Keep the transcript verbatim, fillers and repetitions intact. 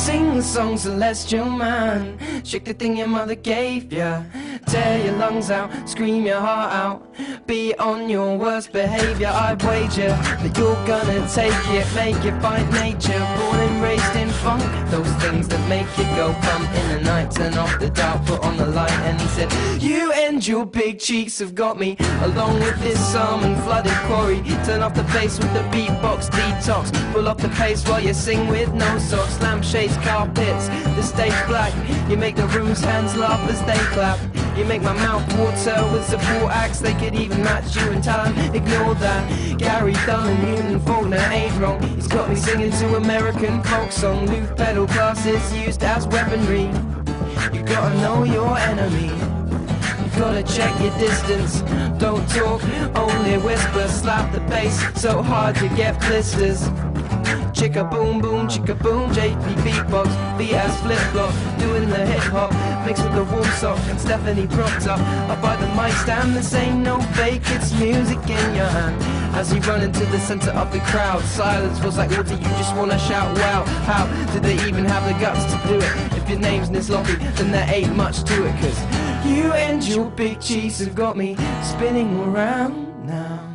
Sing the song, celestial man. Shake the thing your mother gave ya. Tear your lungs out, scream your heart out. Be on your worst behavior. I'd wager that you're gonna take it. Make it by nature. Born and raised in funk. Those things that make you go bump in the night. Turn off the dial, put on the light. And he said, you and your big cheeks have got me, along with this salmon flooded quarry. Turn off the bass with the beatbox detox. Pull off the pace while you sing with no socks. Lampshades, carpets, the stage black. You make the room's hands laugh as they clap. You make my mouth water with support acts. They could even match you in time. Ignore that. Gary Dunn and Newton Faulkner ain't wrong. He's got me singing to American folk song. Loop pedal classes used as weaponry. You gotta know your enemy. You gotta check your distance. Don't talk, only whisper. Slap the bass so hard you get blisters. Chicka boom boom, chicka boom, J P beatbox, beat as flip flop, doing the hip hop, mixed with the warm sock, and Stephanie propped up. I buy the mic stand, this ain't no fake, it's music in your hand. As you run into the center of the crowd, silence feels like water, you just wanna shout, wow. How did they even have the guts to do it? If your name's Nisloppy, then there ain't much to it, cause you and your big cheese have got me spinning around now.